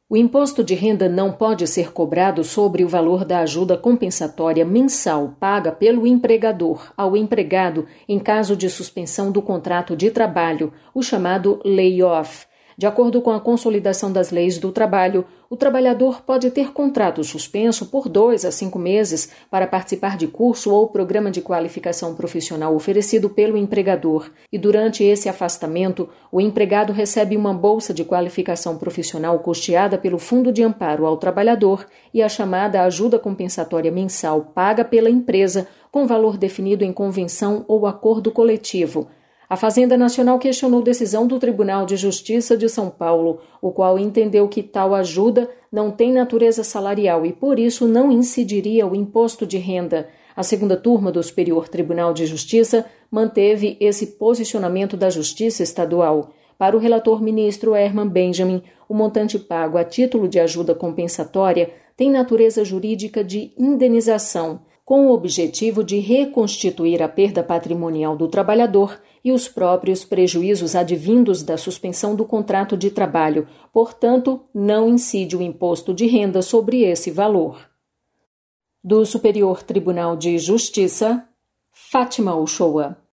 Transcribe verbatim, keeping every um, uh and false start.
O imposto de renda não pode ser cobrado sobre o valor da ajuda compensatória mensal paga pelo empregador ao empregado em caso de suspensão do contrato de trabalho, o chamado lay-off. De acordo com a Consolidação das Leis do Trabalho, o trabalhador pode ter contrato suspenso por dois a cinco meses para participar de curso ou programa de qualificação profissional oferecido pelo empregador, e durante esse afastamento, o empregado recebe uma bolsa de qualificação profissional custeada pelo Fundo de Amparo ao Trabalhador e a chamada ajuda compensatória mensal paga pela empresa com valor definido em convenção ou acordo coletivo. A Fazenda Nacional questionou decisão do Tribunal de Justiça de São Paulo, o qual entendeu que tal ajuda não tem natureza salarial e, por isso, não incidiria o imposto de renda. A segunda turma do Superior Tribunal de Justiça manteve esse posicionamento da Justiça Estadual. Para o relator ministro Herman Benjamin, o montante pago a título de ajuda compensatória tem natureza jurídica de indenização, com o objetivo de reconstituir a perda patrimonial do trabalhador e os próprios prejuízos advindos da suspensão do contrato de trabalho. Portanto, não incide o imposto de renda sobre esse valor. Do Superior Tribunal de Justiça, Fátima Uchoa.